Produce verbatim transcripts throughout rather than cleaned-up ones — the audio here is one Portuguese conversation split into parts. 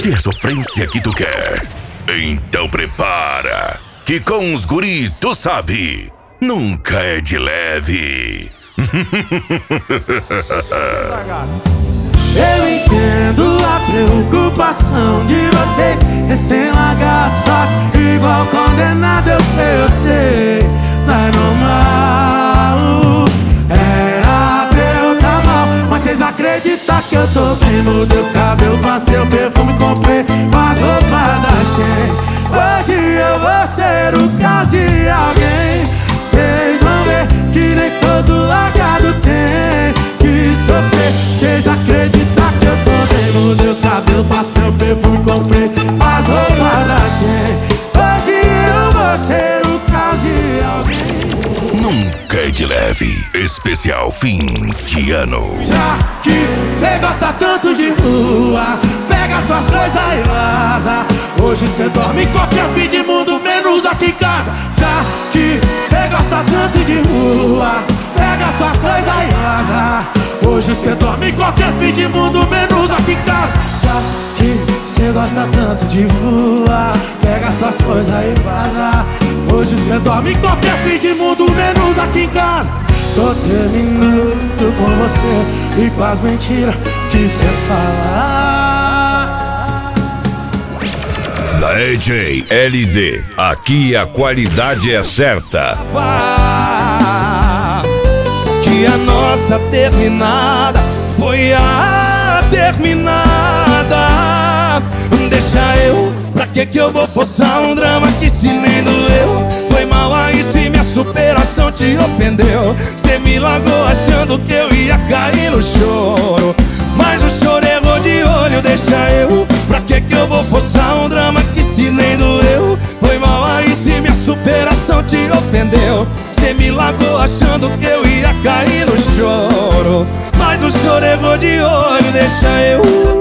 Se é sofrência que tu quer, então prepara, que com os guri tu sabe, nunca é de leve. Eu entendo a preocupação de vocês, recém-largado, só que igual condenado. Eu sei, eu sei, não é normal. Era pra eu tá mal, mas vocês acreditam que eu tô bem? Mudei o cabelo, passei o perfume, comprei as roupas da Shein. Hoje eu vou ser o caso de alguém. Vocês vão ver que nem todo largado tem que sofrer. Vocês acreditam que eu tô bem? Mudei o cabelo, passei o perfume, comprei as roupas da Shein. Hoje eu vou ser o caso de alguém. Nunca é de leve, especial fim de ano. Já que cê gosta tanto de rua, pega suas coisas e vaza. Hoje cê dorme em qualquer fim de mundo, menos aqui em casa. Já que cê gosta tanto de rua, pega suas coisas e vaza. Hoje cê dorme em qualquer fim de mundo, menos aqui em casa. Já que cê gosta tanto de rua, pega suas coisas e vaza. Hoje cê dorme em qualquer fim de mundo, menos aqui em casa. Tô terminando com você e com as mentiras que cê fala. Da E J L D, aqui a qualidade é certa. Que a nossa terminada foi a terminada. Deixa eu, pra que que eu vou forçar um drama que se nem doeu? Foi mal aí se minha superação te ofendeu. Cê me largou achando que eu ia cair no choro, mas o choro errou de olho. Deixa eu, pra que que eu vou forçar um drama que se nem doeu? Foi mal aí se minha superação te ofendeu. Cê me largou achando que eu ia cair no choro, mas o choro errou de olho. Deixa eu,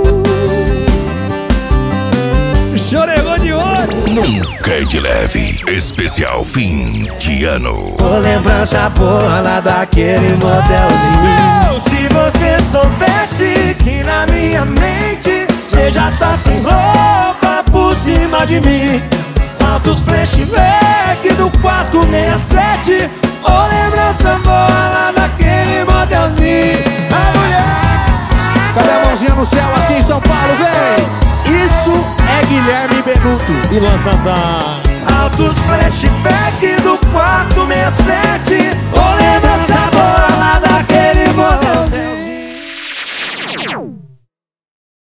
chorou de olho. Nunca é de leve, especial fim de ano. Ô, lembrança boa lá daquele motelzinho. Se você soubesse que na minha mente cê já tá sem roupa por cima de mim. Altos flashback do quatro seis sete. Ô, lembrança boa lá daquele motelzinho. Vai, mulher! Cadê a mãozinha no céu assim, São Paulo, vem! Isso é Guilherme Benuto e Luan Santana. Altos flashback do quatro seis sete. Ô, lembrança boa lá daquele motelzinho.